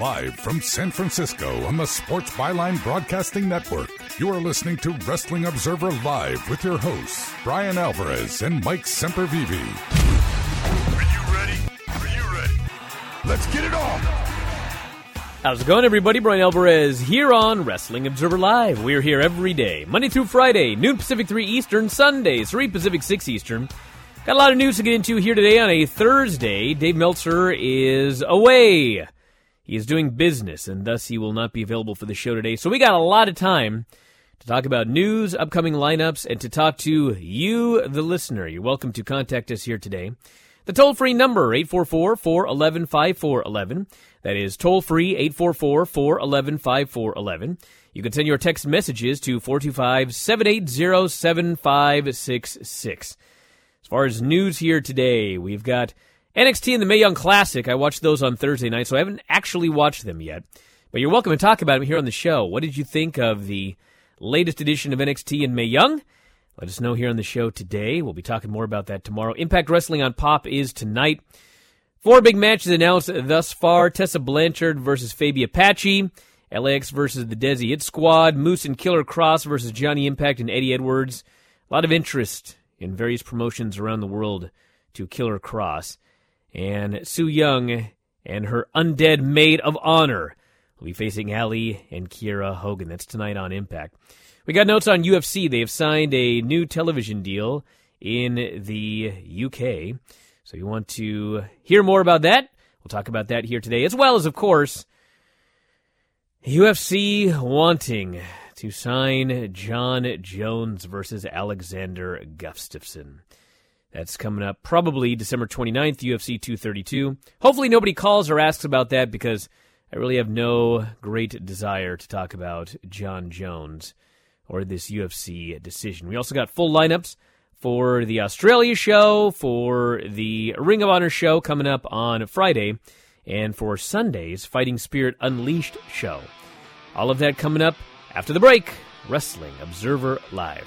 Live from San Francisco on the Sports Byline Broadcasting Network, you are listening to Wrestling Observer Live with your hosts, Brian Alvarez and Mike Sempervive. Are you ready? Are you ready? Let's get it on! How's it going, everybody? Brian Alvarez here on Wrestling Observer Live. We're here every day, Monday through Friday, noon Pacific, 3 Eastern, Sundays, 3 Pacific, 6 Eastern. Got a lot of news to get into here today on a Thursday. Dave Meltzer is away. He is doing business, and thus he will not be available for the show today. So we got a lot of time to talk about news, upcoming lineups, and to talk to you, the listener. You're welcome to contact us here today. The toll-free number, 844-411-5411. That is toll-free, 844-411-5411. You can send your text messages to 425-780-7566. As far as news here today, we've got NXT and the Mae Young Classic. I watched those on Thursday night, so I haven't actually watched them yet. But you're welcome to talk about them here on the show. What did you think of the latest edition of NXT and Mae Young? Let us know here on the show today. We'll be talking more about that tomorrow. Impact Wrestling on Pop is tonight. 4 big matches announced thus far. Tessa Blanchard versus Fabi Apache. LAX versus the Desi Hit Squad. Moose and Killer Cross versus Johnny Impact and Eddie Edwards. A lot of interest in various promotions around the world to Killer Cross. And Su Yung and her undead maid of honor will be facing Ali and Kiera Hogan. That's tonight on Impact. We got notes on UFC. They have signed a new television deal in the UK. So you want to hear more about that? We'll talk about that here today, as well as, of course, UFC wanting to sign John Jones versus Alexander Gustafsson. That's coming up probably December 29th, UFC 232. Hopefully nobody calls or asks about that because I really have no great desire to talk about John Jones or this UFC decision. We also got full lineups for the Australia show, for the Ring of Honor show coming up on Friday, and for Sunday's Fighting Spirit Unleashed show. All of that coming up after the break. Wrestling Observer Live.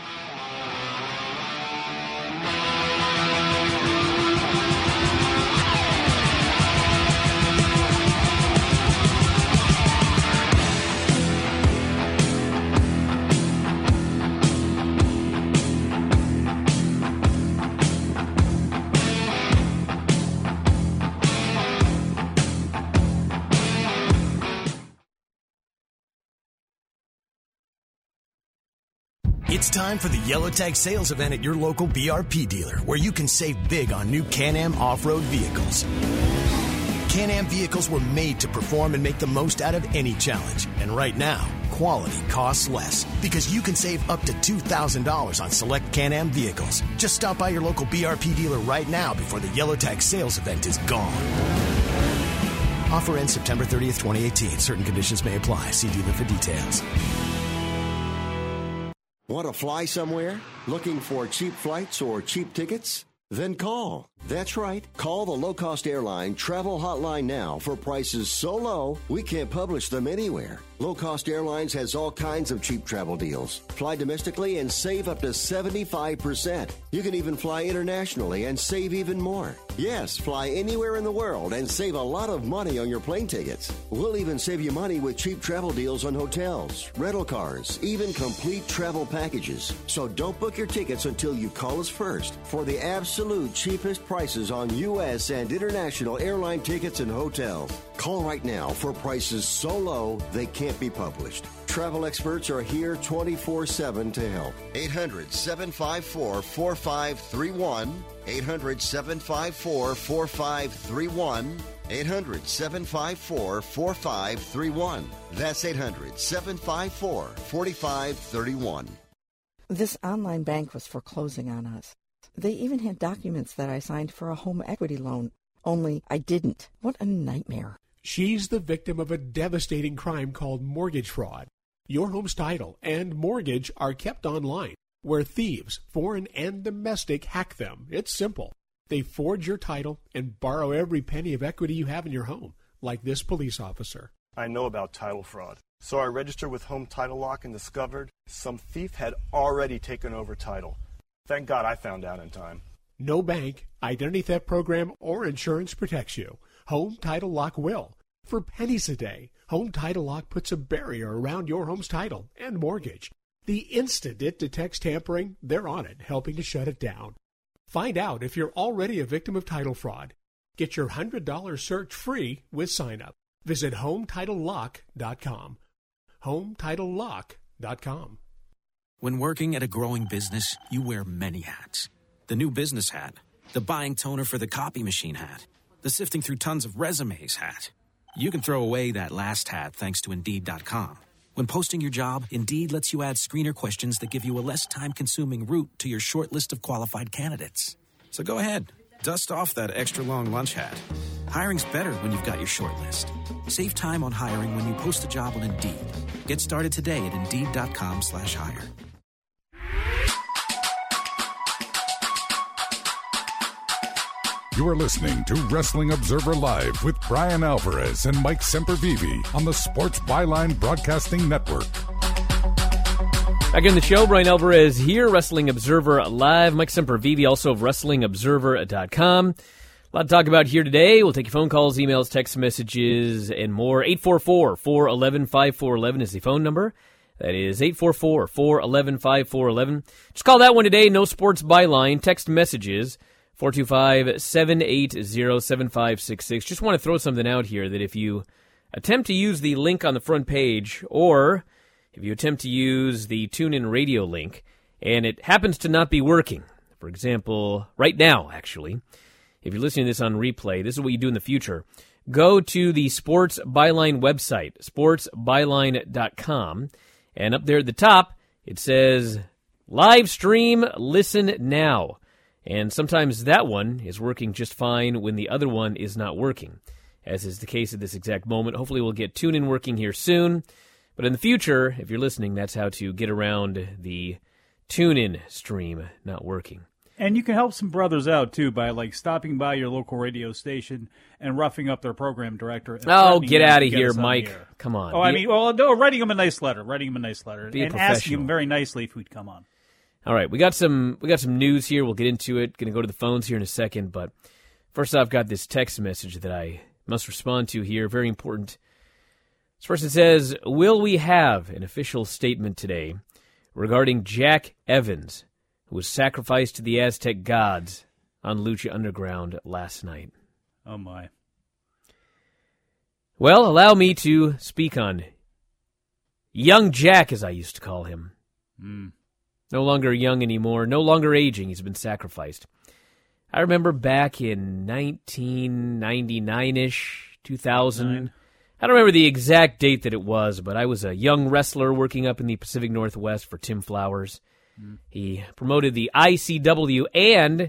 It's time for the Yellow Tag sales event at your local BRP dealer, where you can save big on new Can-Am off-road vehicles. Can-Am vehicles were made to perform and make the most out of any challenge. And right now, quality costs less, because you can save up to $2,000 on select Can-Am vehicles. Just stop by your local BRP dealer right now before the Yellow Tag sales event is gone. Offer ends September 30th, 2018. Certain conditions may apply. See dealer for details. Want to fly somewhere? Looking for cheap flights or cheap tickets? Then call. That's right. Call the low-cost airline travel hotline now for prices so low we can't publish them anywhere. Low Cost Airlines has all kinds of cheap travel deals. Fly domestically and save up to 75%. You can even fly internationally and save even more. Yes, fly anywhere in the world and save a lot of money on your plane tickets. We'll even save you money with cheap travel deals on hotels, rental cars, even complete travel packages. So don't book your tickets until you call us first for the absolute cheapest prices on U.S. and international airline tickets and hotels. Call right now for prices so low they can't be published. Travel experts are here 24/7 to help. 800-754-4531. 800-754-4531. 800-754-4531. That's 800-754-4531. This online bank was foreclosing on us. They even had documents that I signed for a home equity loan. Only I didn't. What a nightmare. She's the victim of a devastating crime called mortgage fraud. Your home's title and mortgage are kept online, where thieves, foreign and domestic, hack them. It's simple. They forge your title and borrow every penny of equity you have in your home, like this police officer. I know about title fraud. So I registered with Home Title Lock and discovered some thief had already taken over title. Thank God I found out in time. No bank, identity theft program, or insurance protects you. Home Title Lock will. For pennies a day, Home Title Lock puts a barrier around your home's title and mortgage. The instant it detects tampering, they're on it, helping to shut it down. Find out if you're already a victim of title fraud. Get your $100 search free with sign-up. Visit HomeTitleLock.com. HomeTitleLock.com. When working at a growing business, you wear many hats. The new business hat, the buying toner for the copy machine hat, the sifting through tons of resumes hat. You can throw away that last hat thanks to Indeed.com. When posting your job, Indeed lets you add screener questions that give you a less time-consuming route to your short list of qualified candidates. So go ahead, dust off that extra-long lunch hat. Hiring's better when you've got your short list. Save time on hiring when you post a job on Indeed. Get started today at Indeed.com/hire. You are listening to Wrestling Observer Live with Brian Alvarez and Mike Sempervive on the Sports Byline Broadcasting Network. Back in the show, Brian Alvarez here, Wrestling Observer Live. Mike Sempervive, also of WrestlingObserver.com. A lot to talk about here today. We'll take your phone calls, emails, text messages, and more. 844-411-5411 is the phone number. That is 844-411-5411. Just call that one today. No Sports Byline. Text messages. 425-780-7566. Just want to throw something out here that if you attempt to use the link on the front page, or if you attempt to use the TuneIn Radio link, and it happens to not be working, for example, right now, actually, if you're listening to this on replay, this is what you do in the future. Go to the Sports Byline website, sportsbyline.com, and up there at the top, it says, Live Stream, Listen Now. And sometimes that one is working just fine when the other one is not working, as is the case at this exact moment. Hopefully we'll get TuneIn working here soon. But in the future, if you're listening, that's how to get around the TuneIn stream not working. And you can help some brothers out, too, by stopping by your local radio station and roughing up their program director. Oh, get out of here, Mike. Come on. Oh, writing him a nice letter. And asking him very nicely if we'd come on. All right, we got some news here. We'll get into it. Going to go to the phones here in a second, but first I've got this text message that I must respond to here. Very important. This person says, will we have an official statement today regarding Jack Evans, who was sacrificed to the Aztec gods on Lucha Underground last night? Oh, my. Well, allow me to speak on Young Jack, as I used to call him. No longer young anymore, no longer aging. He's been sacrificed. I remember back in 1999-ish, 2000. I don't remember the exact date that it was, but I was a young wrestler working up in the Pacific Northwest for Tim Flowers. He promoted the ICW and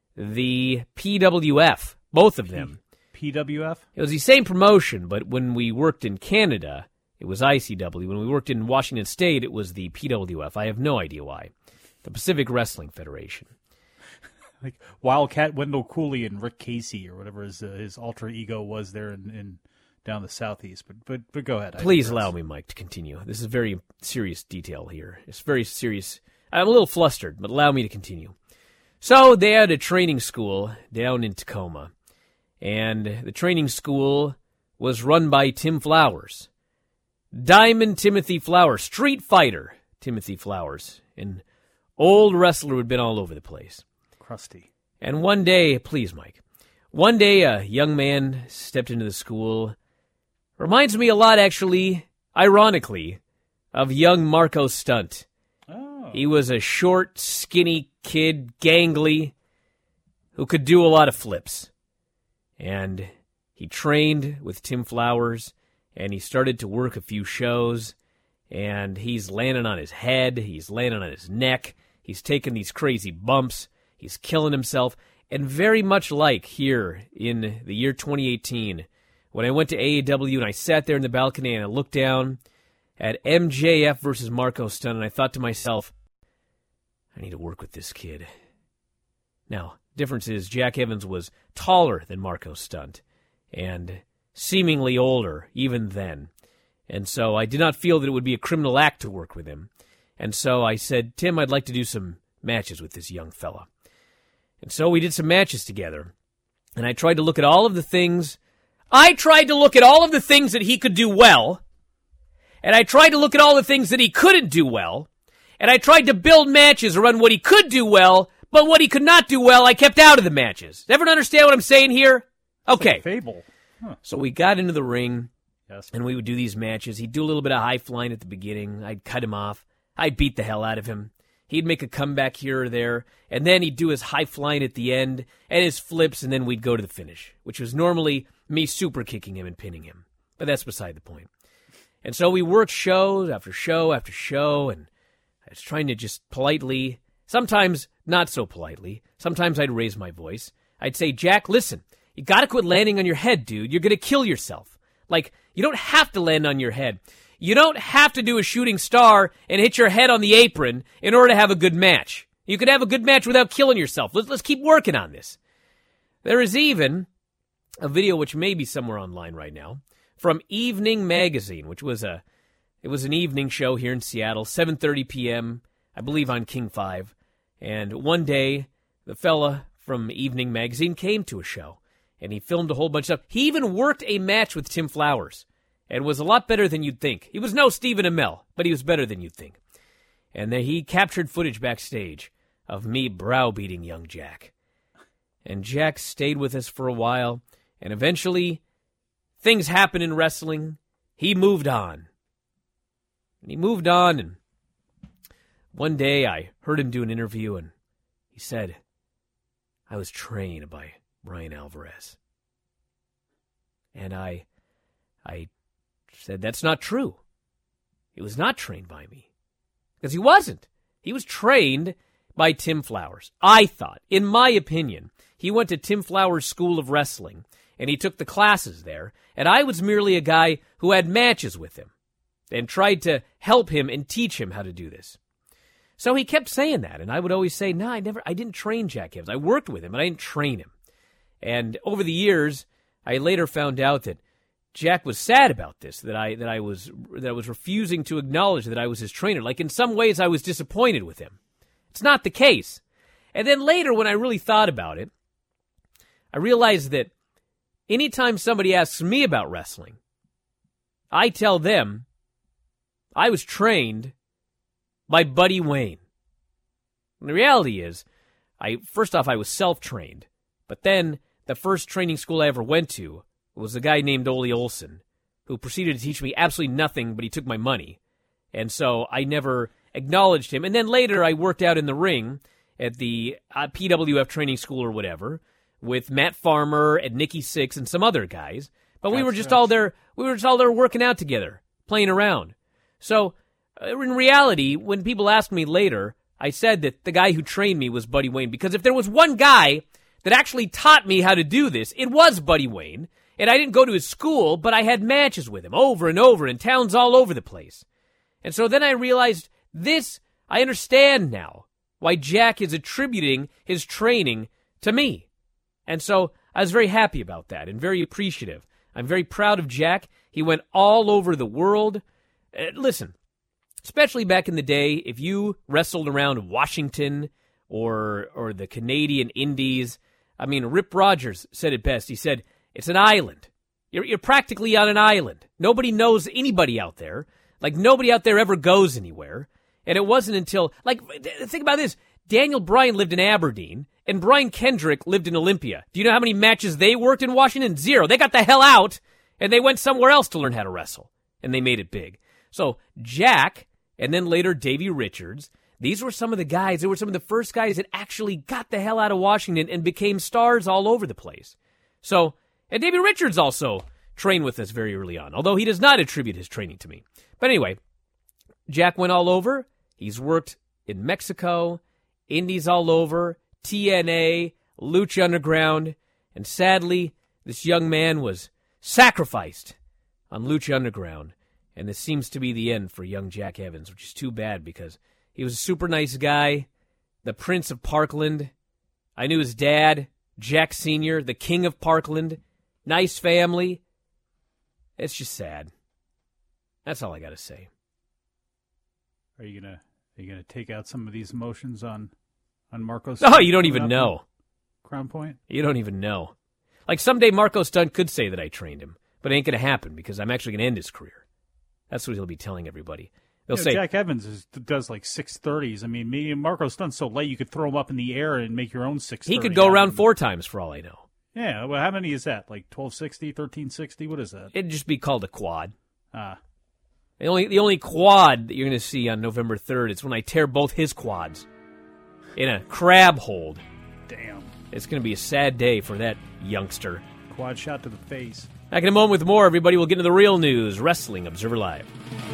the PWF, both of them. PWF? It was the same promotion, but when we worked in Canada, it was ICW. When we worked in Washington State, it was the PWF. I have no idea why. The Pacific Wrestling Federation. Like Wildcat Wendell Cooley and Rick Casey, or whatever his alter ego was there in down the southeast. But go ahead. Please allow me, Mike, to continue. This is very serious detail here. It's very serious. I'm a little flustered, but allow me to continue. So they had a training school down in Tacoma, and the training school was run by Tim Flowers. Diamond Timothy Flowers, Street Fighter Timothy Flowers, an old wrestler who had been all over the place. Crusty. And one day, please, Mike, one day a young man stepped into the school. Reminds me a lot, actually, ironically, of young Marco Stunt. Oh. He was a short, skinny kid, gangly, who could do a lot of flips. And he trained with Tim Flowers, and he started to work a few shows, and he's landing on his head, he's landing on his neck, he's taking these crazy bumps, he's killing himself, and very much like here in the year 2018, when I went to AEW and I sat there in the balcony and I looked down at MJF versus Marco Stunt, and I thought to myself, I need to work with this kid. Now, difference is Jack Evans was taller than Marco Stunt, and seemingly older even then. And so I did not feel that it would be a criminal act to work with him. And so I said, Tim, I'd like to do some matches with this young fella. And so we did some matches together. And I tried to look at all of the things I tried to look at all of the things that he could do well, and I tried to look at all the things that he couldn't do well, and I tried to build matches around what he could do well, but what he could not do well, I kept out of the matches. Does everyone understand what I'm saying here? Okay. It's like a fable. Huh. So we got into the ring, Yes. and we would do these matches. He'd do a little bit of high flying at the beginning. I'd cut him off. I'd beat the hell out of him. He'd make a comeback here or there, and then he'd do his high flying at the end and his flips, and then we'd go to the finish, which was normally me super kicking him and pinning him. But that's beside the point. And so we worked shows after show after show, and I was trying to just politely, sometimes not so politely, sometimes I'd raise my voice. I'd say, Jack, listen, you got to quit landing on your head, dude. You're going to kill yourself. Like, you don't have to land on your head. You don't have to do a shooting star and hit your head on the apron in order to have a good match. You could have a good match without killing yourself. Let's keep working on this. There is even a video which may be somewhere online right now from Evening Magazine, which was an evening show here in Seattle, 7:30 p.m., I believe on King 5. And one day, the fella from Evening Magazine came to a show, and he filmed a whole bunch of stuff. He even worked a match with Tim Flowers, and was a lot better than you'd think. He was no Stephen Amell, but he was better than you'd think. And then he captured footage backstage of me browbeating young Jack. And Jack stayed with us for a while, and eventually, things happened in wrestling. He moved on. And he moved on, and one day I heard him do an interview, and he said, I was trained by Bryan Alvarez. And I said, that's not true. He was not trained by me. Because he wasn't. He was trained by Tim Flowers. I thought, in my opinion, he went to Tim Flowers' School of Wrestling, and he took the classes there, and I was merely a guy who had matches with him and tried to help him and teach him how to do this. So he kept saying that, and I would always say, no, I didn't train Jack Evans. I worked with him, but I didn't train him. And over the years, I later found out that Jack was sad about this, that I was refusing to acknowledge that I was his trainer. Like, in some ways, I was disappointed with him. It's not the case. And then later, when I really thought about it, I realized that anytime somebody asks me about wrestling, I tell them I was trained by Buddy Wayne. And the reality is, first off, I was self-trained. But then, the first training school I ever went to was a guy named Ole Olson, who proceeded to teach me absolutely nothing, but he took my money. And so I never acknowledged him. And then later I worked out in the ring at the PWF training school or whatever with Matt Farmer and Nikki Sixx and some other guys. But we were just all there working out together, playing around. So in reality, when people asked me later, I said that the guy who trained me was Buddy Wayne, because if there was one guy that actually taught me how to do this, it was Buddy Wayne. And I didn't go to his school, but I had matches with him over and over in towns all over the place. And so then I realized I understand now why Jack is attributing his training to me. And so I was very happy about that and very appreciative. I'm very proud of Jack. He went all over the world. Listen, especially back in the day, if you wrestled around Washington or the Canadian Indies, I mean, Rip Rogers said it best. He said, it's an island. You're practically on an island. Nobody knows anybody out there. Like, nobody out there ever goes anywhere. And it wasn't until, like, think about this. Daniel Bryan lived in Aberdeen, and Brian Kendrick lived in Olympia. Do you know how many matches they worked in Washington? 0. They got the hell out, and they went somewhere else to learn how to wrestle. And they made it big. So, Jack, and then later Davey Richards, these were some of the guys, they were some of the first guys that actually got the hell out of Washington and became stars all over the place. So, and Davey Richards also trained with us very early on, although he does not attribute his training to me. But anyway, Jack went all over. He's worked in Mexico, Indies all over, TNA, Lucha Underground, and sadly, this young man was sacrificed on Lucha Underground, and this seems to be the end for young Jack Evans, which is too bad because he was a super nice guy, the Prince of Parkland. I knew his dad, Jack Sr., the King of Parkland. Nice family. It's just sad. That's all I got to say. Are you gonna take out some of these emotions on Marcos? Oh, you don't even know. Crown Point? You don't even know. Like someday Marco Stunt could say that I trained him, but it ain't going to happen because I'm actually going to end his career. That's what he'll be telling everybody. They'll say Jack Evans does like 630s. I mean, me and Marco Stunt's so light you could throw him up in the air and make your own 630. He could go around 4 times for all I know. Yeah, well, how many is that? Like 1260, 1360? What is that? It'd just be called a quad. Ah. The only quad that you're going to see on November 3rd is when I tear both his quads in a crab hold. Damn. It's going to be a sad day for that youngster. Quad shot to the face. Back in a moment with more, everybody. We'll get into the real news. Wrestling Observer Live.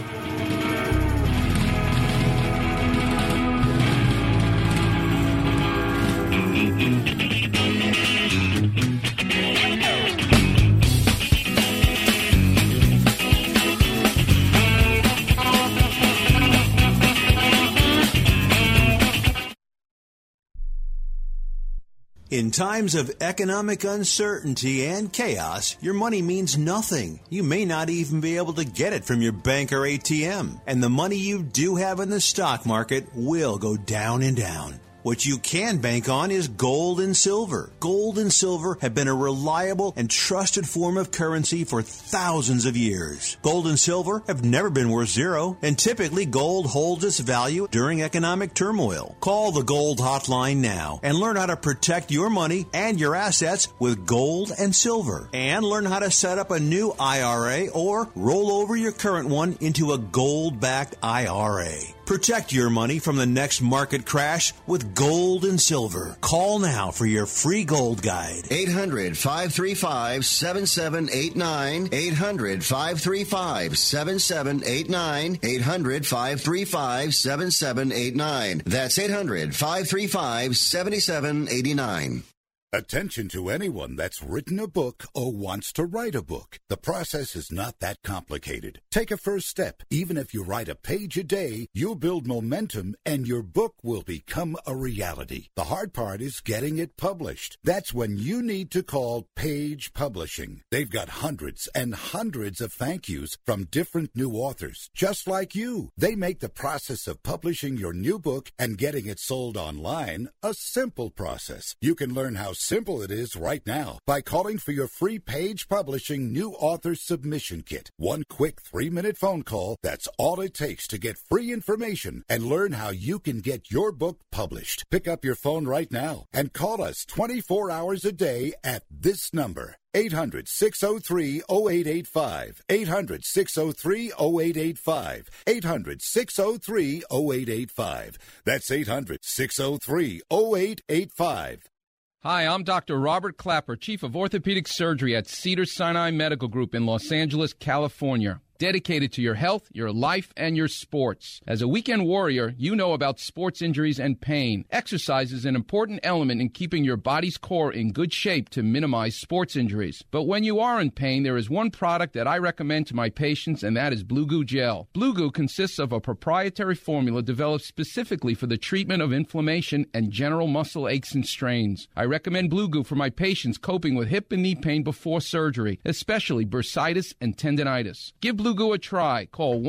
In times of economic uncertainty and chaos, your money means nothing. You may not even be able to get it from your bank or ATM. And the money you do have in the stock market will go down and down. What you can bank on is gold and silver. Gold and silver have been a reliable and trusted form of currency for thousands of years. Gold and silver have never been worth zero, and typically gold holds its value during economic turmoil. Call the Gold Hotline now and learn how to protect your money and your assets with gold and silver. And learn how to set up a new IRA or roll over your current one into a gold-backed IRA. Protect your money from the next market crash with gold and silver. Call now for your free gold guide. 800-535-7789. 800-535-7789. 800-535-7789. That's 800-535-7789. Attention to anyone that's written a book or wants to write a book. The process is not that complicated. Take a first step. Even if you write a page a day, you'll build momentum and your book will become a reality. The hard part is getting it published. That's when you need to call Page Publishing. They've got hundreds and hundreds of thank yous from different new authors, just like you. They make the process of publishing your new book and getting it sold online a simple process. You can learn how simple it is right now by calling for your free Page Publishing New Author Submission Kit. One quick 3-minute phone call, that's all it takes to get free information and learn how you can get your book published. Pick up your phone right now and call us 24 hours a day at this number. 800-603-0885. 800-603-0885. 800-603-0885. That's 800-603-0885. Hi, I'm Dr. Robert Clapper, Chief of Orthopedic Surgery at Cedars-Sinai Medical Group in Los Angeles, California. Dedicated to your health, your life, and your sports. As a weekend warrior, you know about sports injuries and pain. Exercise is an important element in keeping your body's core in good shape to minimize sports injuries. But when you are in pain, there is one product that I recommend to my patients, and that is Blue Goo Gel. Blue Goo consists of a proprietary formula developed specifically for the treatment of inflammation and general muscle aches and strains. I recommend Blue Goo for my patients coping with hip and knee pain before surgery, especially bursitis and tendinitis. Give Blue Goo a try. Call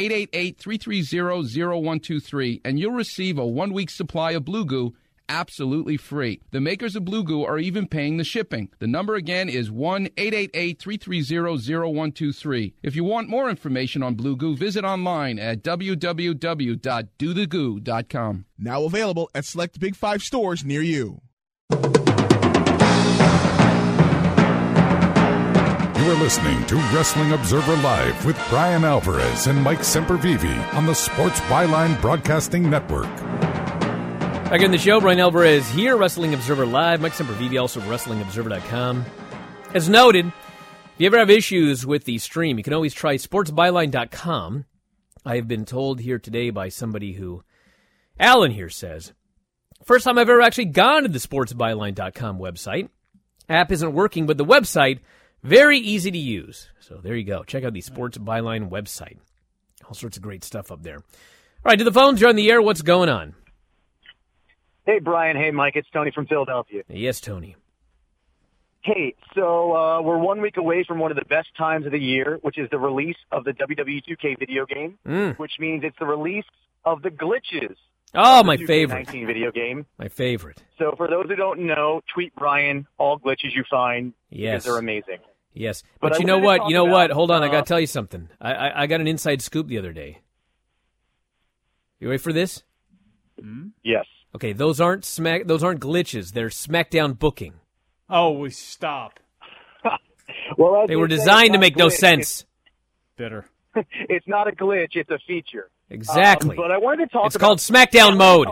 1-888-330-0123 and you'll receive a 1-week supply of Blue Goo absolutely free. The makers of Blue Goo are even paying the shipping. The number again is 1-888-330-0123. If you want more information on Blue Goo, visit online at www.dothegoo.com. Now available at select Big 5 stores near you. You are listening to Wrestling Observer Live with Brian Alvarez and Mike Sempervive on the Sports Byline Broadcasting Network. Back in the show, Brian Alvarez here, Wrestling Observer Live. Mike Sempervive, also WrestlingObserver.com. As noted, if you ever have issues with the stream, you can always try SportsByline.com. I have been told here today by somebody who, Alan here says, first time I've ever actually gone to the SportsByline.com website. App isn't working, but the website, very easy to use. So there you go. Check out the Sports Byline website. All sorts of great stuff up there. All right, to the phones, you're on the air. What's going on? Hey, Brian. Hey, Mike. It's Tony from Philadelphia. Yes, Tony. Hey, so we're 1 week away from one of the best times of the year, which is the release of the WWE 2K video game, which means it's the release of the glitches. Oh, my the 2K19 favorite. video game. My favorite. So for those who don't know, tweet Brian all glitches you find. Yes. Because they're amazing. Yes. But But I you know wanted to what? talk You know what? about, Hold on. I got to tell you something. I got an inside scoop the other day. You ready for this? Yes. Okay, those aren't glitches. They're SmackDown booking. Oh, stop. Well, as They you were say, designed it's to not make no glitch. sense. Bitter. It's not a glitch. It's a feature. Exactly. But I wanted to talk It's about... called SmackDown mode.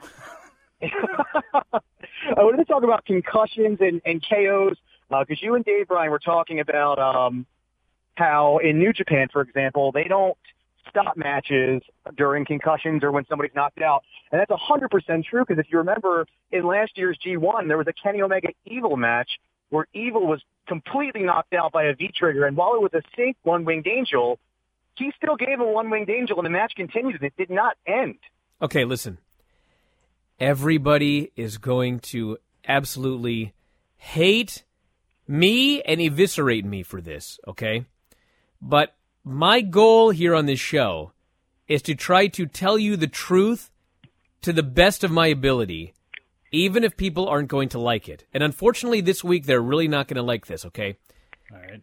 I wanted to talk about concussions and KOs, because you and Dave Bryan were talking about how in New Japan, for example, they don't stop matches during concussions or when somebody's knocked out. And that's 100% true, because if you remember, in last year's G1, there was a Kenny Omega Evil match where Evil was completely knocked out by a V-trigger, and while it was a sync one-winged angel, he still gave a one-winged angel, and the match continued, and it did not end. Okay, listen. Everybody is going to absolutely hate me and eviscerate me for this, okay? But my goal here on this show is to try to tell you the truth to the best of my ability, even if people aren't going to like it. And unfortunately, this week, they're really not going to like this, okay? All right.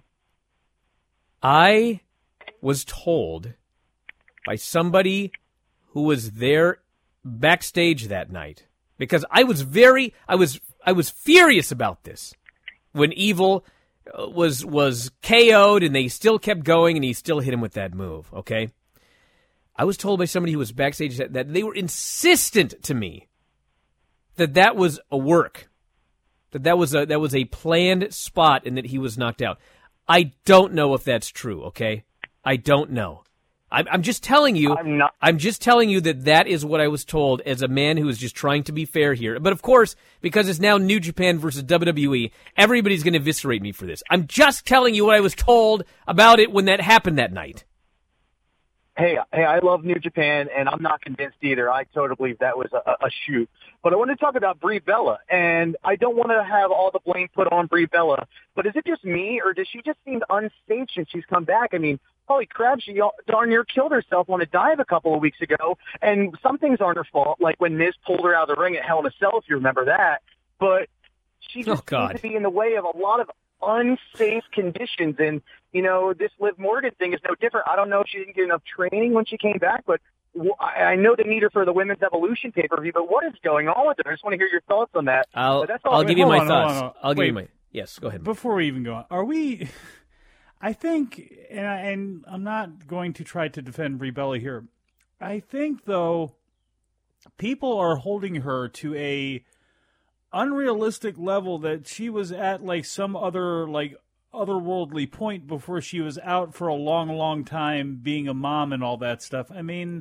I was told by somebody who was there backstage that night, because I was furious about this when Evil was KO'd and they still kept going and he still hit him with that move, okay? I was told by somebody who was backstage that they were insistent to me that was a work, that was a planned spot and that he was knocked out. I don't know if that's true, okay? I don't know. I'm just telling you. I'm just telling you that is what I was told as a man who is just trying to be fair here. But of course, because it's now New Japan versus WWE, everybody's going to eviscerate me for this. I'm just telling you what I was told about it when that happened that night. Hey, I love New Japan, and I'm not convinced either. I totally believe that was a shoot. But I want to talk about Brie Bella, and I don't want to have all the blame put on Brie Bella, but is it just me, or does she just seem unsafe since she's come back? I mean, holy crap, she darn near killed herself on a dive a couple of weeks ago, and some things aren't her fault, like when Miz pulled her out of the ring at Hell in a Cell, if you remember that. But she just seems to be in the way of a lot of unsafe conditions, and this Liv Morgan thing is no different. I don't know if she didn't get enough training when she came back, but I know they need her for the Women's Evolution pay-per-view, but what is going on with her? I just want to hear your thoughts on that. I'll give you my thoughts. I'll give you my... Yes, go ahead. Before we even go on, are we... I think, and I'm not going to try to defend Brie Bella here, I think, though, people are holding her to a unrealistic level that she was at like some otherworldly point before she was out for a long, long time being a mom and all that stuff. I mean,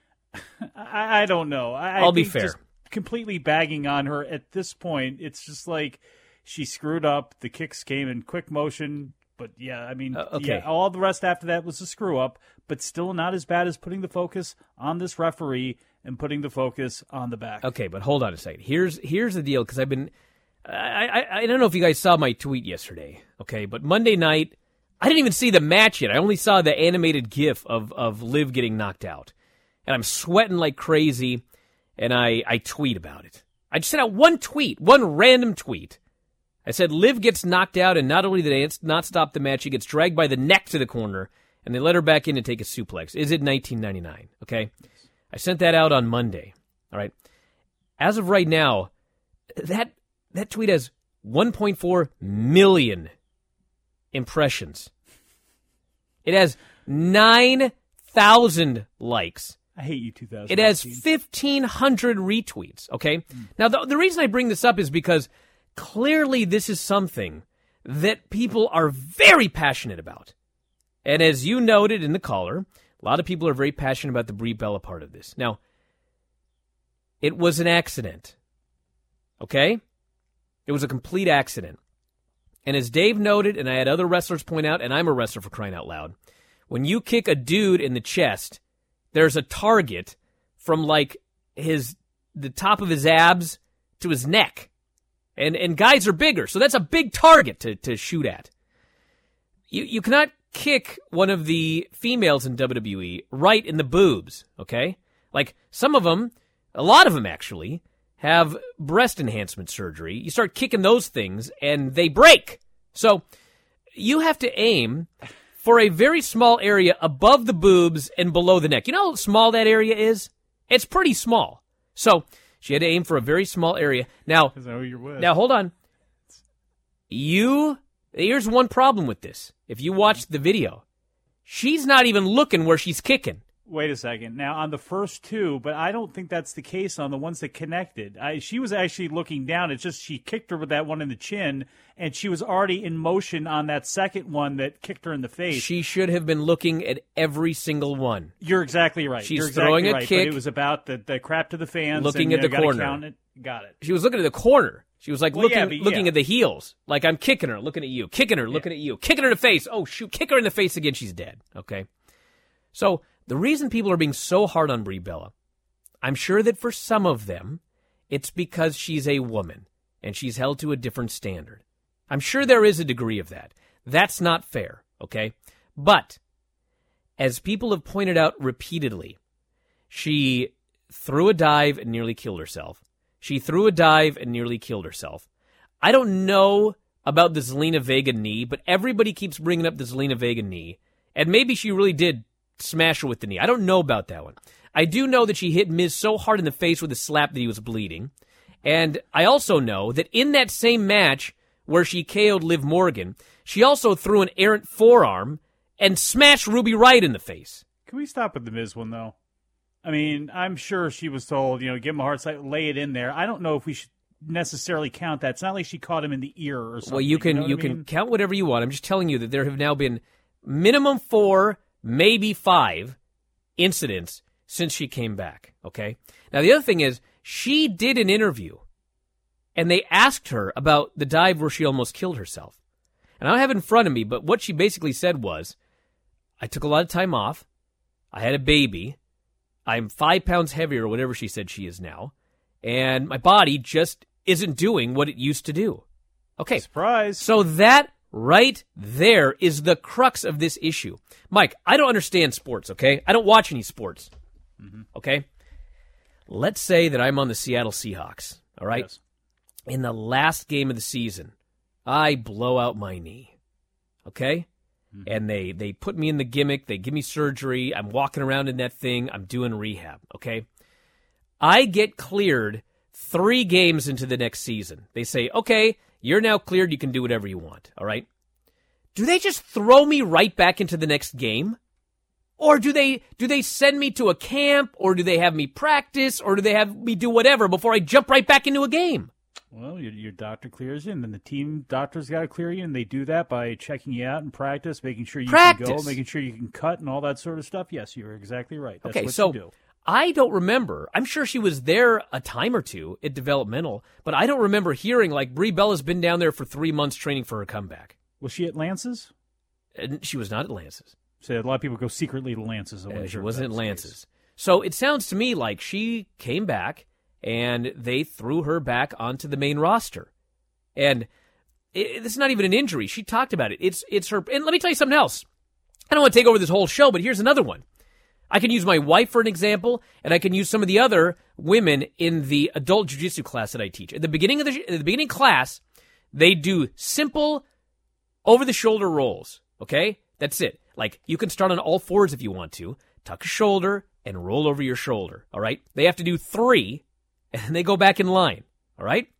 I don't know. I'll be fair. Just completely bagging on her at this point, it's just like she screwed up. The kicks came in quick motion. But, yeah, I mean, okay. All the rest after that was a screw-up, but still not as bad as putting the focus on this referee and putting the focus on the back. Okay, but hold on a second. Here's the deal, because I've been... I don't know if you guys saw my tweet yesterday, okay? But Monday night, I didn't even see the match yet. I only saw the animated GIF of Liv getting knocked out. And I'm sweating like crazy, and I tweet about it. I just sent out one random tweet. I said Liv gets knocked out, and not only did they not stop the match, she gets dragged by the neck to the corner, and they let her back in to take a suplex. Is it 1999? Okay? I sent that out on Monday. All right? As of right now, that tweet has 1.4 million impressions. It has 9,000 likes. I hate you, 2000. It has 1,500 retweets, okay? Now, the reason I bring this up is because clearly this is something that people are very passionate about. And as you noted in the caller, a lot of people are very passionate about the Brie Bella part of this. Now, it was an accident, okay? It was a complete accident. And as Dave noted, and I had other wrestlers point out, and I'm a wrestler for crying out loud, when you kick a dude in the chest, there's a target from like the top of his abs to his neck. And guys are bigger, so that's a big target to shoot at. You cannot kick one of the females in WWE right in the boobs, okay? Like, some of them, a lot of them actually, have breast enhancement surgery. You start kicking those things, and they break. So you have to aim for a very small area above the boobs and below the neck. You know how small that area is? It's pretty small. So she had to aim for a very small area. Now, hold on. Here's one problem with this. If you watch the video, she's not even looking where she's kicking. Wait a second. Now, on the first two, but I don't think that's the case on the ones that connected. She was actually looking down. It's just she kicked her with that one in the chin, and she was already in motion on that second one that kicked her in the face. She should have been looking at every single one. You're exactly right. She's throwing a kick. But it was about the crap to the fans. Looking and, at the corner. Count it. Got it. She was looking at the corner. She was like looking at the heels. Like, I'm kicking her, looking at you. Kicking her, looking at you. Kicking her in the face. Oh, shoot. Kick her in the face again. She's dead. Okay? So the reason people are being so hard on Brie Bella, I'm sure that for some of them, it's because she's a woman and she's held to a different standard. I'm sure there is a degree of that. That's not fair, okay? But as people have pointed out repeatedly, she threw a dive and nearly killed herself. She threw a dive and nearly killed herself. I don't know about the Zelina Vega knee, but everybody keeps bringing up the Zelina Vega knee, and maybe she really did smash her with the knee. I don't know about that one. I do know that she hit Miz so hard in the face with a slap that he was bleeding. And I also know that in that same match where she KO'd Liv Morgan, she also threw an errant forearm and smashed Ruby Riott in the face. Can we stop with the Miz one, though? I mean, I'm sure she was told, give him a hard side, lay it in there. I don't know if we should necessarily count that. It's not like she caught him in the ear or something. Well, you can count whatever you want. I'm just telling you that there have now been minimum 4, maybe 5 incidents since she came back, okay? Now, the other thing is, she did an interview, and they asked her about the dive where she almost killed herself. And I don't have it in front of me, but what she basically said was, I took a lot of time off, I had a baby, I'm 5 pounds heavier, or whatever she said she is now, and my body just isn't doing what it used to do. Okay. Surprise. So that right there is the crux of this issue. Mike, I don't understand sports, okay? I don't watch any sports, okay? Let's say that I'm on the Seattle Seahawks, all right? Yes. In the last game of the season, I blow out my knee, okay? And they put me in the gimmick. They give me surgery. I'm walking around in that thing. I'm doing rehab, okay? I get cleared 3 games into the next season. They say, okay, you're now cleared. You can do whatever you want, all right? Do they just throw me right back into the next game? Or do they send me to a camp? Or do they have me practice? Or do they have me do whatever before I jump right back into a game? Well, your doctor clears you, and then the team doctor's got to clear you, and they do that by checking you out in practice, making sure you can go, making sure you can cut, and all that sort of stuff. Yes, you're exactly right. That's what you do. I don't remember. I'm sure she was there a time or two at developmental, but I don't remember hearing, like, Brie Bella's been down there for 3 months training for her comeback. Was she at Lance's? She was not at Lance's. So a lot of people go secretly to Lance's. She wasn't at Lance's. So it sounds to me like she came back, and they threw her back onto the main roster. And it's not even an injury. She talked about it. It's her. And let me tell you something else. I don't want to take over this whole show, but here's another one. I can use my wife for an example, and I can use some of the other women in the adult jiu-jitsu class that I teach. At the beginning class, they do simple over-the-shoulder rolls, okay? That's it. Like, you can start on all fours if you want to, tuck a shoulder, and roll over your shoulder, all right? They have to do 3, and they go back in line, all right?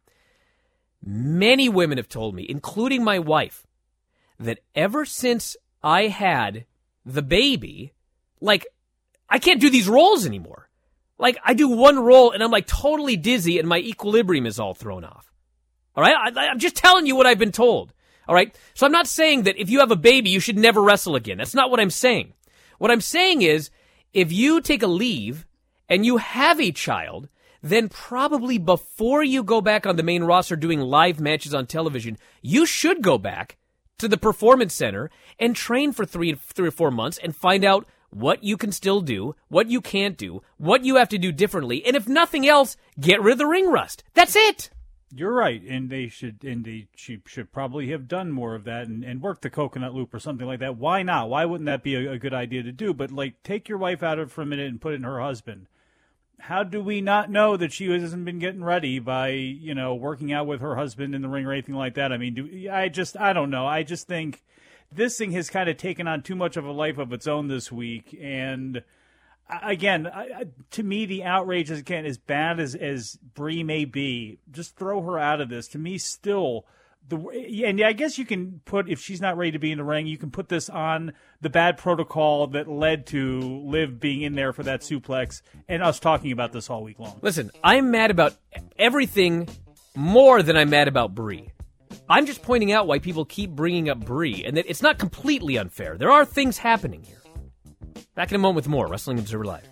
Many women have told me, including my wife, that ever since I had the baby, like, I can't do these rolls anymore. Like, I do one roll, and I'm, like, totally dizzy, and my equilibrium is all thrown off. All right? I'm just telling you what I've been told. All right? So I'm not saying that if you have a baby, you should never wrestle again. That's not what I'm saying. What I'm saying is, if you take a leave and you have a child, then probably before you go back on the main roster doing live matches on television, you should go back to the Performance Center and train for 3 or 4 months and find out what you can still do, what you can't do, what you have to do differently, and if nothing else, get rid of the ring rust. That's it. You're right, and she should probably have done more of that and worked the coconut loop or something like that. Why not? Why wouldn't that be a good idea to do? But, like, take your wife out of it for a minute and put in her husband. how do we not know that she hasn't been getting ready by, working out with her husband in the ring or anything like that? I mean, I don't know. I just think this thing has kind of taken on too much of a life of its own this week. And again, to me, the outrage is, again, as bad as Brie may be, just throw her out of this. To me, still, and I guess you can put, if she's not ready to be in the ring, you can put this on the bad protocol that led to Liv being in there for that suplex and us talking about this all week long. Listen, I'm mad about everything more than I'm mad about Brie. I'm just pointing out why people keep bringing up Brie, and that it's not completely unfair. There are things happening here. Back in a moment with more Wrestling Observer Live.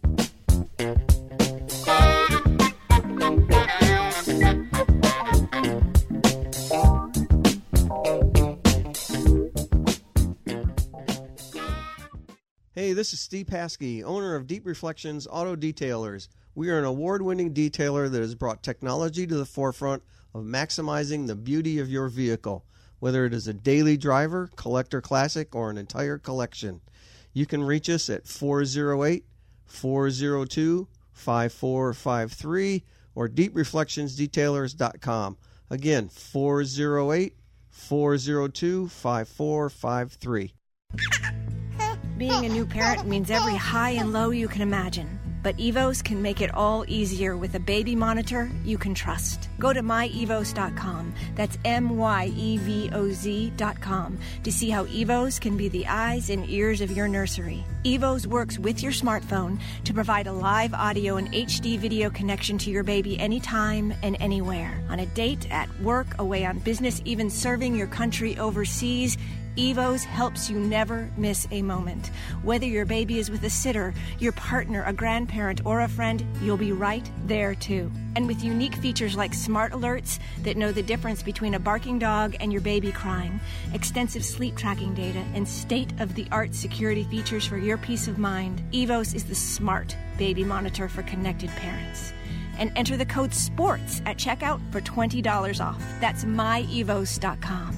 Hey, this is Steve Paskey, owner of Deep Reflections Auto Detailers. We are an award-winning detailer that has brought technology to the forefront of maximizing the beauty of your vehicle, whether it is a daily driver, collector classic, or an entire collection. You can reach us at 408-402-5453 or deepreflectionsdetailers.com. Again, 408-402-5453. Being a new parent means every high and low you can imagine. But Evos can make it all easier with a baby monitor you can trust. Go to myevos.com, that's MYEVOZ.com, to see how Evos can be the eyes and ears of your nursery. Evos works with your smartphone to provide a live audio and HD video connection to your baby anytime and anywhere. On a date, at work, away on business, even serving your country overseas, Evos helps you never miss a moment. Whether your baby is with a sitter, your partner, a grandparent, or a friend, you'll be right there too. And with unique features like smart alerts that know the difference between a barking dog and your baby crying, extensive sleep tracking data, and state-of-the-art security features for your peace of mind, Evos is the smart baby monitor for connected parents. And enter the code SPORTS at checkout for $20 off. That's myevos.com.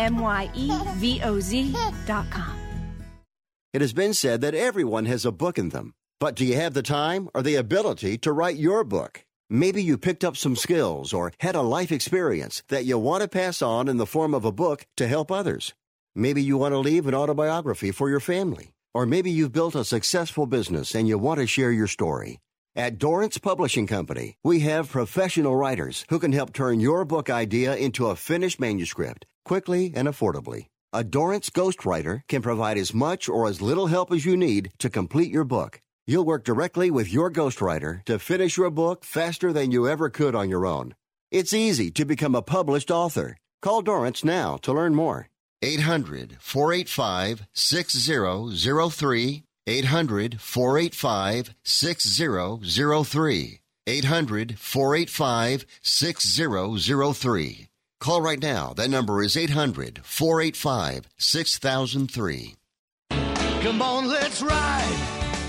MYEVOZ.com. It has been said that everyone has a book in them. But do you have the time or the ability to write your book? Maybe you picked up some skills or had a life experience that you want to pass on in the form of a book to help others. Maybe you want to leave an autobiography for your family. Or maybe you've built a successful business and you want to share your story. At Dorrance Publishing Company, we have professional writers who can help turn your book idea into a finished manuscript quickly and affordably. A Dorrance ghostwriter can provide as much or as little help as you need to complete your book. You'll work directly with your ghostwriter to finish your book faster than you ever could on your own. It's easy to become a published author. Call Dorrance now to learn more. 800-485-6003. 800-485-6003. 800-485-6003. Call right now. That number is 800-485-6003. Come on, let's ride.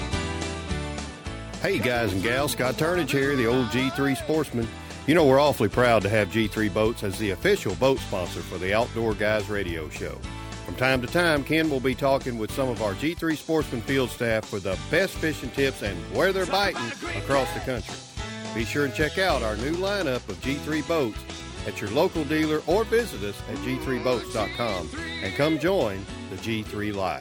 Hey, guys and gals, Scott Turnage here, the old G3 sportsman. You know, we're awfully proud to have G3 Boats as the official boat sponsor for the Outdoor Guys radio show. From time to time, Ken will be talking with some of our G3 Sportsman field staff for the best fishing tips and where they're biting across the country. Be sure and check out our new lineup of G3 boats at your local dealer or visit us at g3boats.com and come join the G3 Life.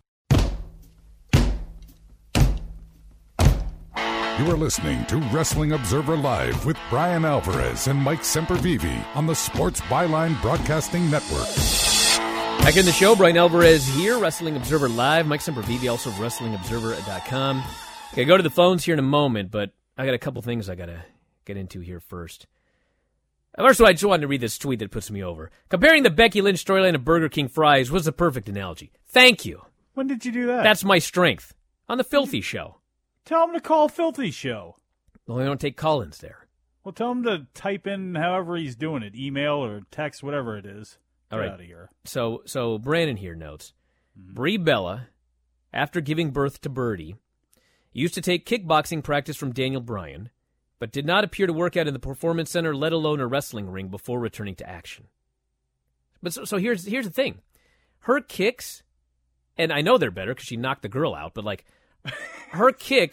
You are listening to Wrestling Observer Live with Brian Alvarez and Mike Sempervive on the Sports Byline Broadcasting Network. Back in the show, Brian Alvarez here, Wrestling Observer Live. Mike Sempervive, also of WrestlingObserver.com. Okay, go to the phones here in a moment, but I got a couple things I got to get into here first. First of all, I just wanted to read this tweet that puts me over. Comparing the Becky Lynch storyline to Burger King fries was a perfect analogy. Thank you. When did you do that? That's my strength. On the Filthy Show. Tell him to call Filthy Show. Well, they don't take call-ins there. Well, tell him to type in however he's doing it, email or text, whatever it is. All right. Get out of here. So Brandon here notes, Brie Bella, after giving birth to Birdie, used to take kickboxing practice from Daniel Bryan, but did not appear to work out in the Performance Center, let alone a wrestling ring, before returning to action. But so here's the thing. Her kicks, and I know they're better because she knocked the girl out, but like her kicks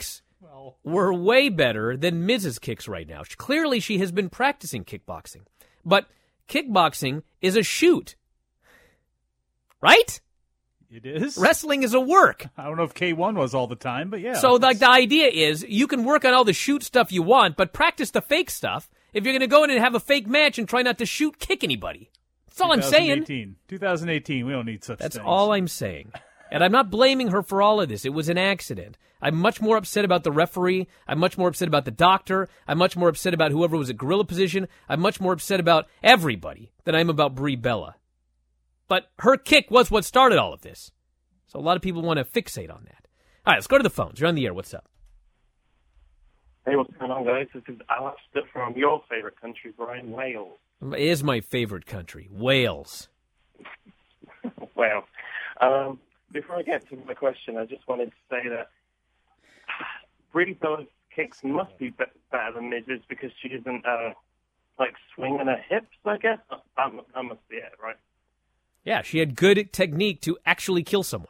were way better than Miz's kicks right now. Clearly, she has been practicing kickboxing. But kickboxing is a shoot. Right? It is. Wrestling is a work. I don't know if K1 was all the time, but yeah. So like the idea is you can work on all the shoot stuff you want, but practice the fake stuff if you're going to go in and have a fake match and try not to kick anybody. That's all I'm saying. 2018, we don't need such That's things. all I'm saying. And I'm not blaming her for all of this. It was an accident. I'm much more upset about the referee. I'm much more upset about the doctor. I'm much more upset about whoever was at gorilla position. I'm much more upset about everybody than I am about Brie Bella. But her kick was what started all of this. So a lot of people want to fixate on that. All right, let's go to the phones. You're on the air. What's up? Hey, what's going on, guys? This is Alex from your favorite country, Brian, Wales. It is my favorite country, Wales. Wow. Before I get to my question, I just wanted to say that Brie Bella's kicks must be better than Miz's because she isn't, swinging her hips, I guess. That must be it, right? Yeah, she had good technique to actually kill someone.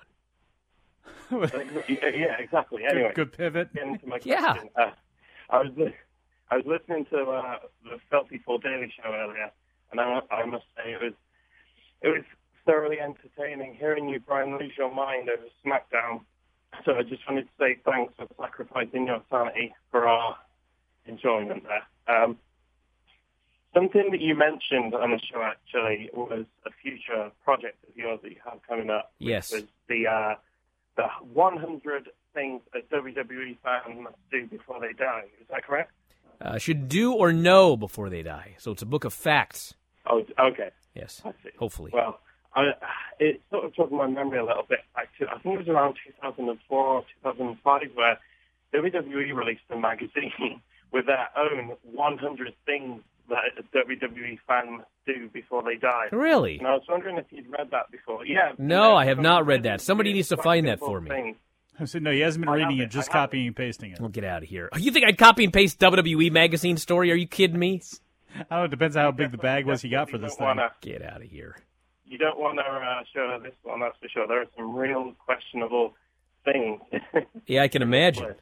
Yeah, exactly. Anyway, good pivot. Into my question. Yeah. I was listening to the Filthy Full Daily Show earlier, and I must say it was thoroughly entertaining hearing you, Brian, lose your mind over SmackDown. So I just wanted to say thanks for sacrificing your sanity for our enjoyment there. Something that you mentioned on the show, actually, was a future project of yours that you have coming up. Yes. Which was the 100 things a WWE fan must do before they die. Is that correct? Should do or know before they die. So it's a book of facts. Oh, okay. Yes, I see. Hopefully. Well, it sort of jogged my memory a little bit. Actually, I think it was around 2004 or 2005 where WWE released a magazine with their own 100 things that a WWE fan must do before they die. Really? And I was wondering if you'd read that before. Yeah. No, I have not read that. Somebody needs to find that for me. I said, no, he hasn't been reading it, just copying and pasting it. Well, get out of here. You think I'd copy and paste WWE magazine story? Are you kidding me? I don't know. It depends on how big the bag was he got for this thing. Get out of here. You don't want to show this one, that's for sure. There are some real questionable things. Yeah, I can imagine.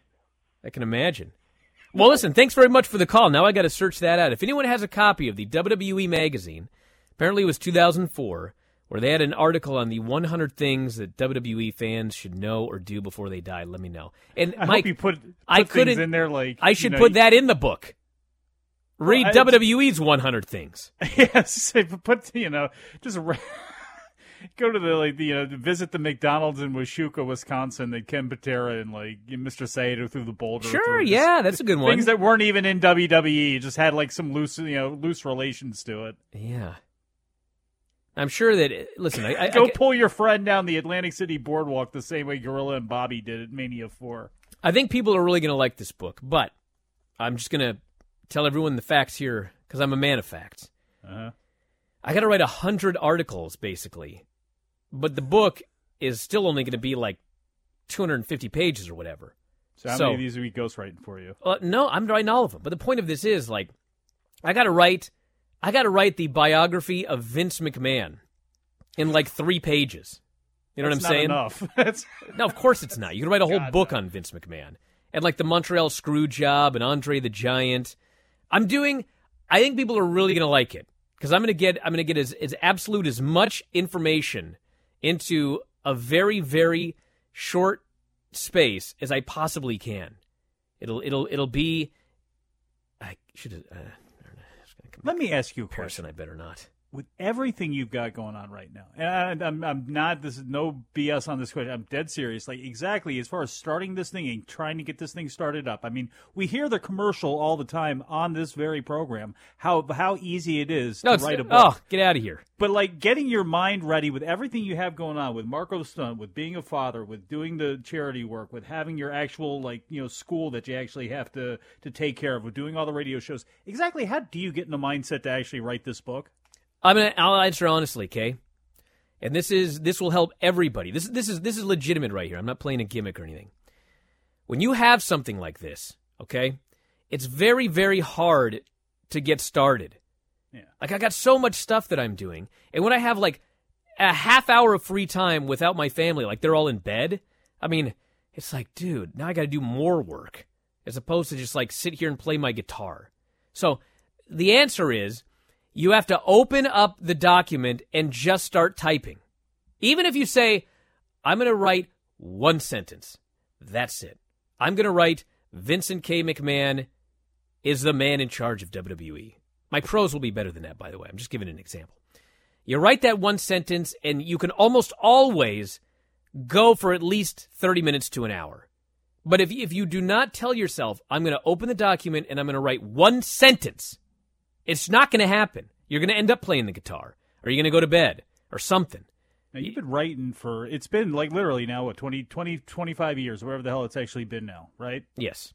Well, listen, thanks very much for the call. Now I got to search that out. If anyone has a copy of the WWE magazine, apparently it was 2004, where they had an article on the 100 things that WWE fans should know or do before they die, let me know. And I Mike, hope you put I couldn't, things in there like I should put that in the book. Read WWE's 100 things. Yes, put just go to the visit the McDonald's in Washuka, Wisconsin. That Ken Patera and Mr. Sato through the boulder. Sure, yeah, that's a good one. Things that weren't even in WWE, just had some loose relations to it. Yeah, I'm sure that. Listen, go pull your friend down the Atlantic City boardwalk the same way Gorilla and Bobby did at Mania 4. I think people are really going to like this book, but I'm just going to tell everyone the facts here because I'm a man of facts. I got to write 100 articles basically, but the book is still only going to be 250 pages or whatever. So how many of these are we ghostwriting for you? No, I'm writing all of them. But the point of this is I got to write the biography of Vince McMahon in 3 pages. You know what I'm saying? Enough. No, of course it's not. You can write a whole book on Vince McMahon and the Montreal Screw Job and Andre the Giant. I think people are really going to like it because I'm going to get as absolute as much information into a very, very short space as I possibly can. It'll be. I should have. Let me ask you a question. I better not. With everything you've got going on right now, and I'm not, this is no BS on this question, I'm dead serious, exactly as far as starting this thing and trying to get this thing started up. I mean, we hear the commercial all the time on this very program, how easy it is to write a book. Oh, get out of here. But getting your mind ready with everything you have going on, with Marco Stunt, with being a father, with doing the charity work, with having your actual school that you actually have to take care of, with doing all the radio shows, exactly how do you get in the mindset to actually write this book? I'll answer honestly, Kay. And this will help everybody. This is legitimate right here. I'm not playing a gimmick or anything. When you have something like this, okay, it's very, very hard to get started. Yeah. I got so much stuff that I'm doing, and when I have a half hour of free time without my family, they're all in bed, I mean, it's dude, now I got to do more work. as opposed to just like sit here and play my guitar? So the answer is you have to open up the document and just start typing. Even if you say, I'm going to write one sentence. That's it. I'm going to write Vincent K. McMahon is the man in charge of WWE. My prose will be better than that, by the way. I'm just giving an example. You write that one sentence, and you can almost always go for at least 30 minutes to an hour. But if you do not tell yourself, I'm going to open the document and I'm going to write one sentence, it's not going to happen. You're going to end up playing the guitar, or you're going to go to bed, or something. Now, you've been writing it's been like literally now, what, 20, 25 years, whatever the hell it's actually been now, right? Yes.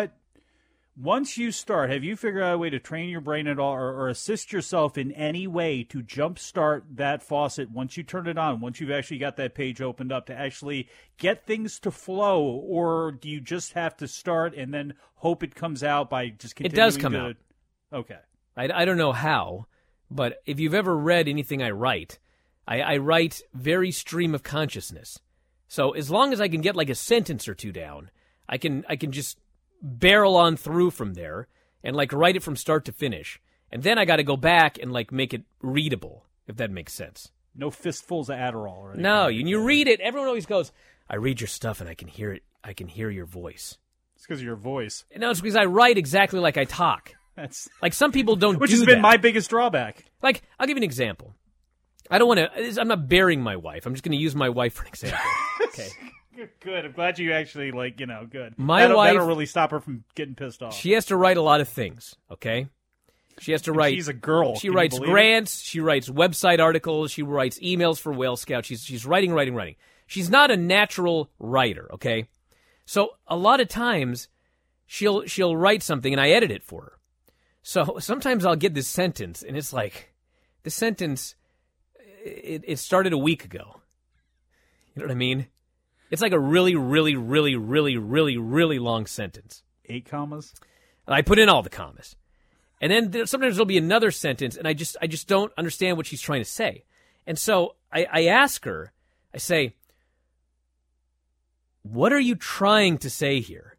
Once you start, have you figured out a way to train your brain at all or assist yourself in any way to jumpstart that faucet once you turn it on, once you've actually got that page opened up to actually get things to flow? Or do you just have to start and then hope it comes out by just continuing? It does come out. Okay. I don't know how, but if you've ever read anything I write, I write very stream of consciousness. So as long as I can get like a sentence or two down, I can just barrel on through from there and like write it from start to finish. And then I got to go back and like make it readable, if that makes sense. No fistfuls of Adderall or anything. No, when you read it, everyone always goes, I read your stuff and I can hear it. I can hear your voice. It's because of your voice. No, it's because I write exactly like I talk. That's like some people don't which do has been that. my biggest drawback. Like, I'll give you an example. I don't want to, I'm not burying my wife. I'm just going to use my wife for an example. Okay. Good. I'm glad you actually, good. My wife, that'll really stop her from getting pissed off. She has to write a lot of things, okay? She has to write. She's a girl. She writes grants. She writes website articles. She writes emails for Whale Scout. She's writing. She's not a natural writer, okay? So a lot of times she'll write something and I edit it for her. So sometimes I'll get this sentence and it's like, the sentence, it started a week ago. You know what I mean? It's like a really, really, really, really, really, really long sentence. 8 commas? I put in all the commas. And then sometimes there'll be another sentence, and I just don't understand what she's trying to say. And so I ask her, I say, what are you trying to say here?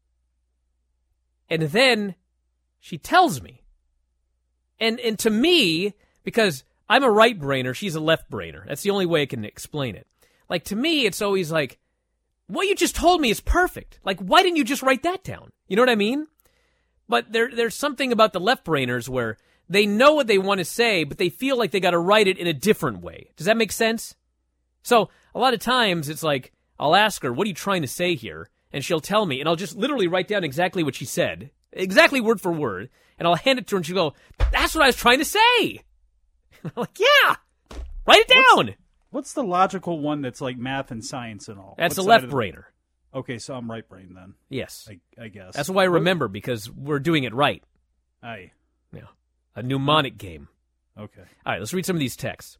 And then she tells me. And to me, because I'm a right brainer, she's a left brainer. That's the only way I can explain it. Like, to me, it's always like, what you just told me is perfect. Like, why didn't you just write that down? You know what I mean? But there's something about the left brainers where they know what they want to say, but they feel like they got to write it in a different way. Does that make sense? So a lot of times it's like, I'll ask her, what are you trying to say here? And she'll tell me, and I'll just literally write down exactly what she said, exactly word for word, and I'll hand it to her, and she'll go, that's what I was trying to say. I'm like, yeah, write it down. What's the logical one that's like math and science and all? That's a left brainer. Okay, so I'm right brain then. Yes. I guess. That's why I remember, because we're doing it right. Aye. Yeah. A mnemonic game. Okay. All right, let's read some of these texts.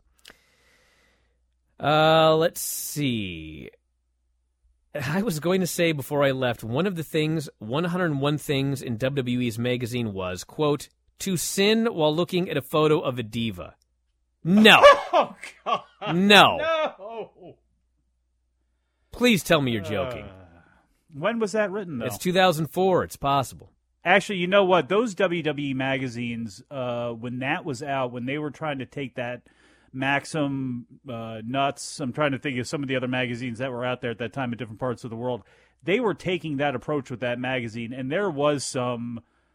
Let's see. I was going to say before I left, 101 things in WWE's magazine was, quote, to sin while looking at a photo of a diva. No. Oh, God. No. No. Please tell me you're joking. When was that written, though? It's 2004. It's possible. Actually, you know what? Those WWE magazines, when that was out, when they were trying to take that Maxim, Nuts, I'm trying to think of some of the other magazines that were out there at that time in different parts of the world, they were taking that approach with that magazine, and there was some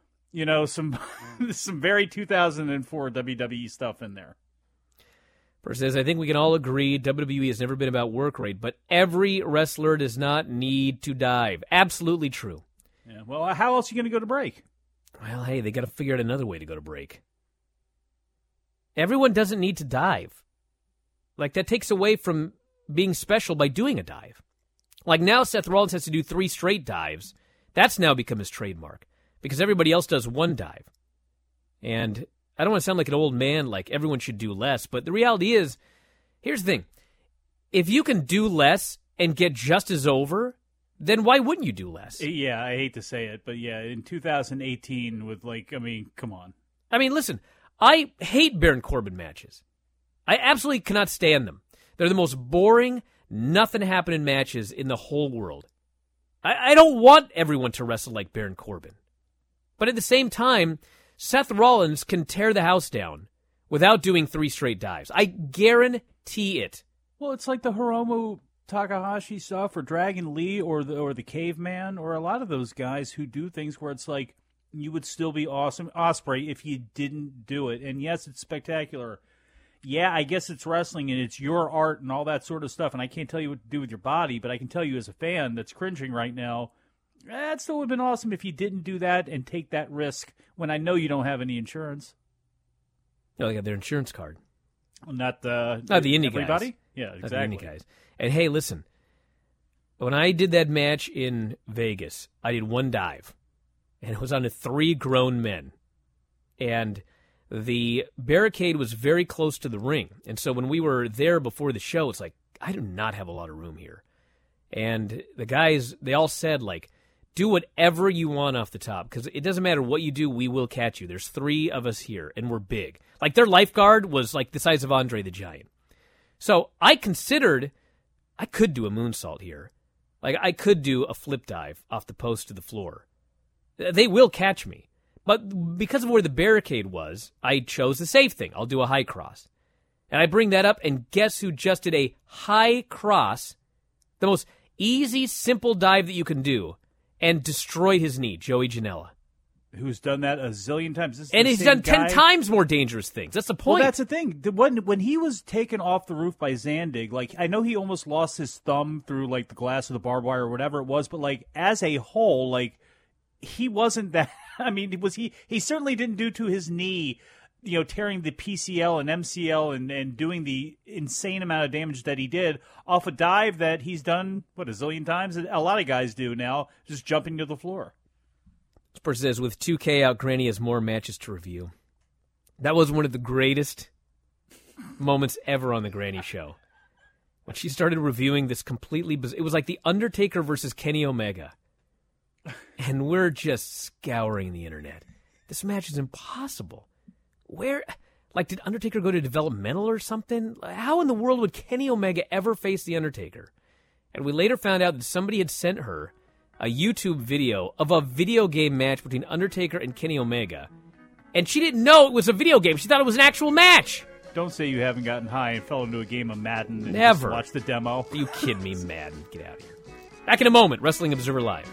very 2004 WWE stuff in there. First says, I think we can all agree WWE has never been about work rate, but every wrestler does not need to dive. Absolutely true. Yeah. Well, how else are you going to go to break? Well, hey, they got to figure out another way to go to break. Everyone doesn't need to dive. Like, that takes away from being special by doing a dive. Like, now Seth Rollins has to do 3 straight dives. That's now become his trademark because everybody else does 1 dive. And I don't want to sound like an old man, like everyone should do less, but the reality is, here's the thing. If you can do less and get just as over, then why wouldn't you do less? Yeah, I hate to say it, but yeah, in 2018 with come on. I mean, listen, I hate Baron Corbin matches. I absolutely cannot stand them. They're the most boring, nothing happening matches in the whole world. I don't want everyone to wrestle like Baron Corbin. But at the same time, Seth Rollins can tear the house down without doing 3 straight dives. I guarantee it. Well, it's like the Hiromu Takahashi stuff, or Dragon Lee, or the Caveman, or a lot of those guys who do things where it's like you would still be awesome Ospreay if you didn't do it. And yes, it's spectacular. Yeah, I guess it's wrestling and it's your art and all that sort of stuff. And I can't tell you what to do with your body, but I can tell you as a fan that's cringing right now, that still would have been awesome if you didn't do that and take that risk when I know you don't have any insurance. No, they got their insurance card. Not the indie everybody? guys. Yeah, Not exactly. the indie guys. And hey, listen, when I did that match in Vegas, I did 1 dive, and it was on 3 grown men. And the barricade was very close to the ring. And so when we were there before the show, it's like, I do not have a lot of room here. And the guys, they all said, like, do whatever you want off the top, because it doesn't matter what you do, we will catch you. There's 3 of us here, and we're big. Like, their lifeguard was like the size of Andre the Giant. So I considered I could do a moonsault here. Like, I could do a flip dive off the post to the floor. They will catch me. But because of where the barricade was, I chose the safe thing. I'll do a high cross. And I bring that up, and guess who just did a high cross, the most easy, simple dive that you can do, and destroyed his knee, Joey Janela. Who's done that a zillion times. And he's done 10 times more dangerous things. That's the point. Well, that's the thing. When he was taken off the roof by Zandig, like, I know he almost lost his thumb through, like, the glass of the barbed wire or whatever it was, but, like, as a whole, like, he wasn't that. I mean, he certainly didn't do to his knee, you know, tearing the PCL and MCL and doing the insane amount of damage that he did off a dive that he's done, a zillion times? A lot of guys do now, just jumping to the floor. This person says, with 2K out, Granny has more matches to review. That was one of the greatest moments ever on the Granny Show. When she started reviewing this completely it was like The Undertaker versus Kenny Omega. And we're just scouring the internet. This match is impossible. Where, like, did Undertaker go to developmental or something? How in the world would Kenny Omega ever face The Undertaker? And we later found out that somebody had sent her a YouTube video of a video game match between Undertaker and Kenny Omega. And she didn't know it was a video game. She thought it was an actual match. Don't say you haven't gotten high and fell into a game of Madden and Never. just watched the demo. Are you kidding me, Madden? Get out of here. Back in a moment, Wrestling Observer Live.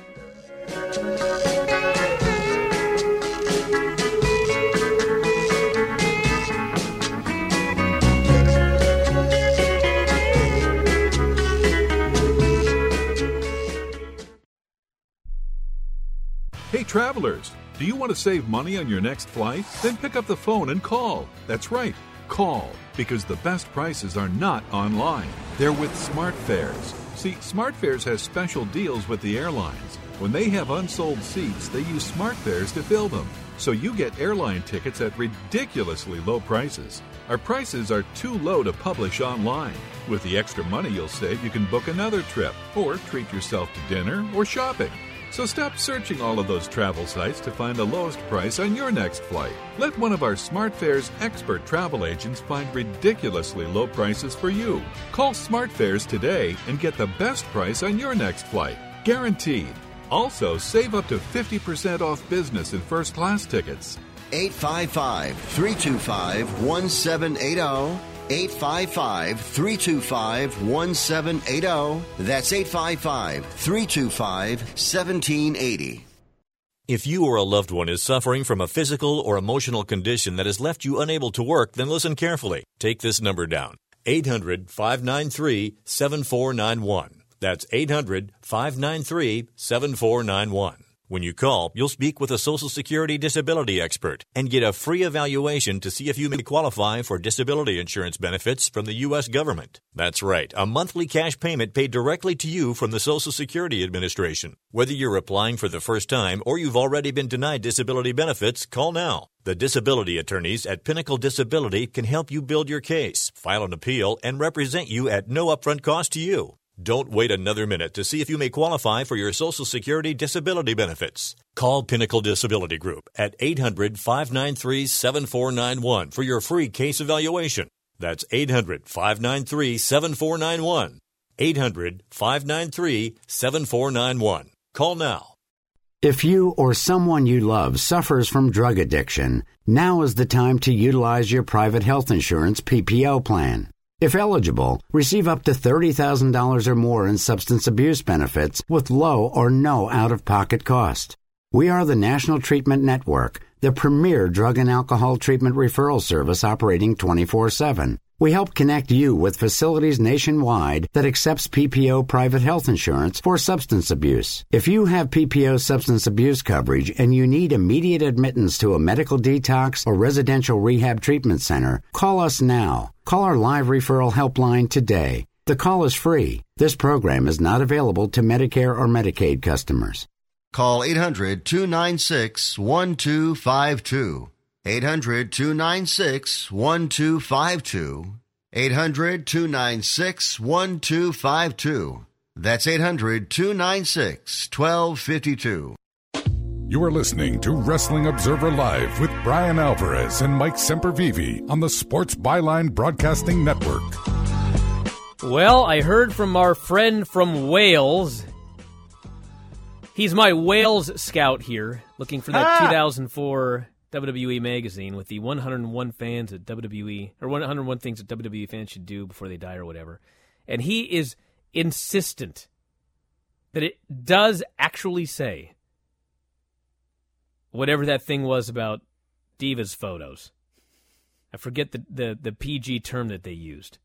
Hey travelers, do you want to save money on your next flight? Then pick up the phone and call. That's right, call, because the best prices are not online. They're with SmartFares. See, SmartFares has special deals with the airlines. When they have unsold seats, they use SmartFares to fill them. So you get airline tickets at ridiculously low prices. Our prices are too low to publish online. With the extra money you'll save, you can book another trip or treat yourself to dinner or shopping. So stop searching all of those travel sites to find the lowest price on your next flight. Let one of our SmartFares expert travel agents find ridiculously low prices for you. Call SmartFares today and get the best price on your next flight. Guaranteed. Also, save up to 50% off business and first class tickets. 855-325-1780. 855-325-1780. That's 855-325-1780. If you or a loved one is suffering from a physical or emotional condition that has left you unable to work, then listen carefully. Take this number down. 800-593-7491. That's 800-593-7491. When you call, you'll speak with a Social Security disability expert and get a free evaluation to see if you may qualify for disability insurance benefits from the U.S. government. That's right, a monthly cash payment paid directly to you from the Social Security Administration. Whether you're applying for the first time or you've already been denied disability benefits, call now. The disability attorneys at Pinnacle Disability can help you build your case, file an appeal, and represent you at no upfront cost to you. Don't wait another minute to see if you may qualify for your Social Security disability benefits. Call Pinnacle Disability Group at 800-593-7491 for your free case evaluation. That's 800-593-7491. 800-593-7491. Call now. If you or someone you love suffers from drug addiction, now is the time to utilize your private health insurance PPO plan. If eligible, receive up to $30,000 or more in substance abuse benefits with low or no out-of-pocket cost. We are the National Treatment Network, the premier drug and alcohol treatment referral service operating 24/7. We help connect you with facilities nationwide that accepts PPO private health insurance for substance abuse. If you have PPO substance abuse coverage and you need immediate admittance to a medical detox or residential rehab treatment center, call us now. Call our live referral helpline today. The call is free. This program is not available to Medicare or Medicaid customers. Call 800-296-1252. 800-296-1252. 800-296-1252. That's 800-296-1252. You are listening to Wrestling Observer Live with Brian Alvarez and Mike Sempervive on the Sports Byline Broadcasting Network. Well, I heard from our friend from Wales. He's my Wales scout here, looking for that 2004 WWE magazine with the 101 fans at WWE, or 101 things that WWE fans should do before they die or whatever. And he is insistent that it does actually say whatever that thing was about Divas photos. I forget the PG term that they used.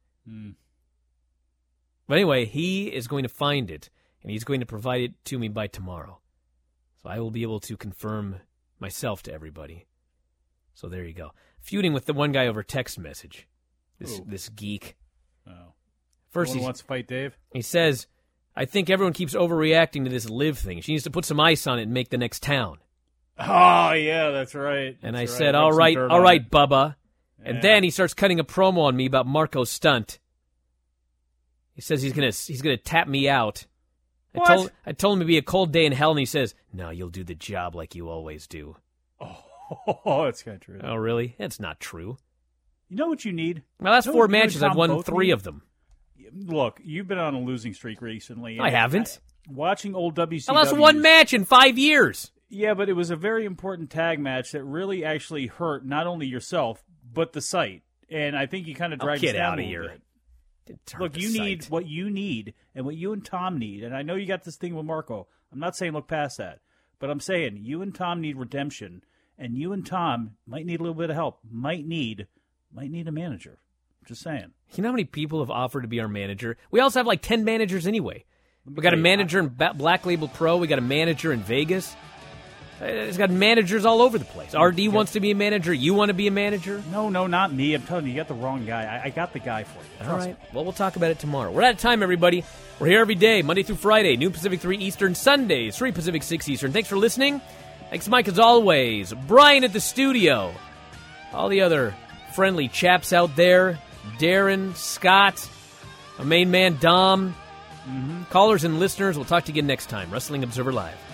But anyway, he is going to find it, and he's going to provide it to me by tomorrow. So I will be able to confirm myself to everybody. So there you go. Feuding with the one guy over text message. This geek. Oh. First, he wants to fight Dave? He says, I think everyone keeps overreacting to this Liv thing. She needs to put some ice on it and make the next town. Oh, yeah, that's right. And I said, all right, Bubba. Yeah. And then he starts cutting a promo on me about Marco Stunt. He says he's gonna tap me out. What? I told him it'd be a cold day in hell, and he says, no, you'll do the job like you always do. Oh, that's kind of true. Oh, really? That's not true. You know what you need? My last 4 matches, I've won 3 of them. Look, you've been on a losing streak recently. I haven't. Watching old WCW. I lost 1 match in 5 years. Yeah, but it was a very important tag match that really actually hurt not only yourself, but the site. And I think you kind of dragged us down a little bit. Look, you need what you need and what you and Tom need. And I know you got this thing with Marco. I'm not saying look past that. But I'm saying you and Tom need redemption. And you and Tom might need a little bit of help. Might need a manager. Just saying. You know how many people have offered to be our manager? We also have like 10 managers anyway. We got a manager in Black Label Pro. We got a manager in Vegas. It's got managers all over the place. RD wants to be a manager. You want to be a manager? No, not me. I'm telling you, you got the wrong guy. I got the guy for you. All right. Well, we'll talk about it tomorrow. We're out of time, everybody. We're here every day, Monday through Friday, noon Pacific, 3 Eastern, Sundays, 3 Pacific, 6 Eastern. Thanks for listening. Thanks, Mike, as always. Brian at the studio. All the other friendly chaps out there. Darren, Scott, our main man, Dom. Callers and listeners, we'll talk to you again next time. Wrestling Observer Live.